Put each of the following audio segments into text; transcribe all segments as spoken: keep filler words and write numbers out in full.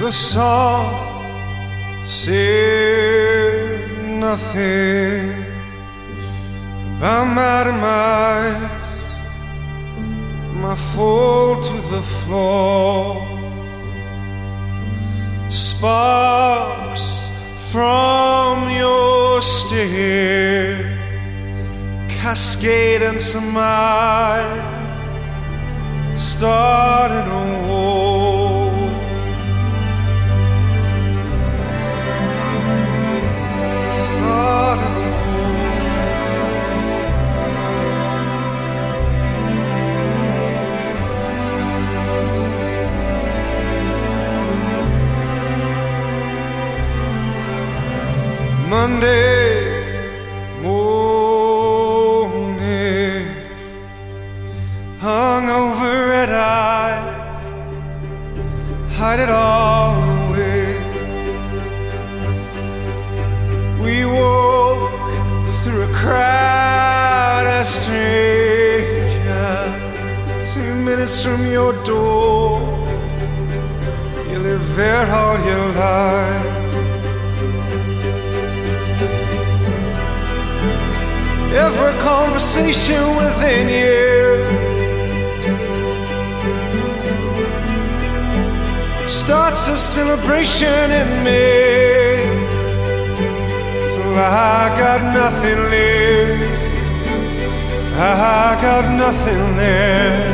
the song said nothing about my demise, my fall to the floor. Sparks from your stare cascade into mine, starting a war. Starting a Monday morning, hungover red eye, hide it all away. We walk through a crowd as strangers. Two minutes from your door, you live there all your life. Every conversation within you starts a celebration in me, till I got nothing left. I got nothing left.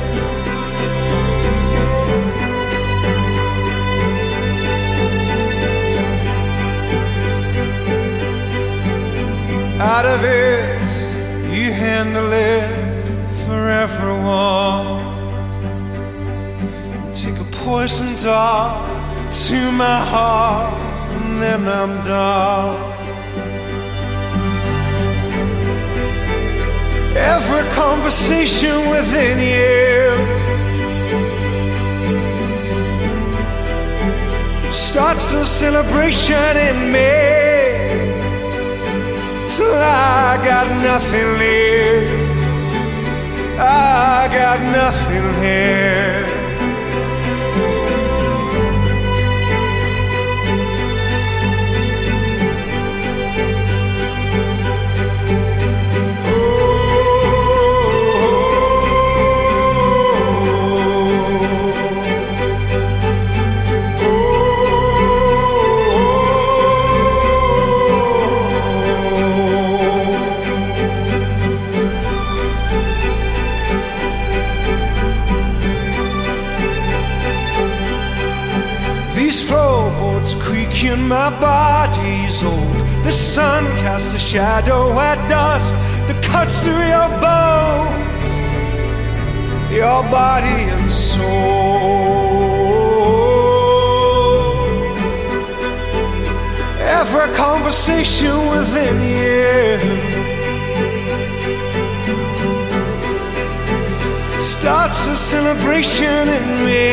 Out of it, you handle it for everyone. Take a poison dart to my heart, and then I'm done. Every conversation within you starts a celebration in me, till I got nothing left. I got nothing left. These floorboards creaking, my body's old. The sun casts a shadow at dusk that cuts through your bones, your body and soul. Every conversation within you starts a celebration in me,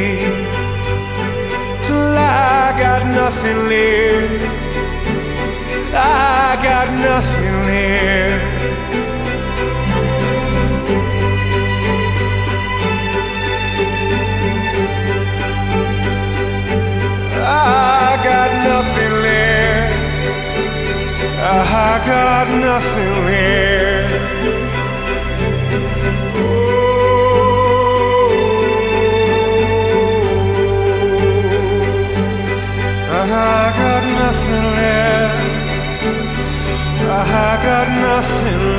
till I got nothing left. I got nothing left. I got nothing left. I got nothing left. I got nothing left. I got nothing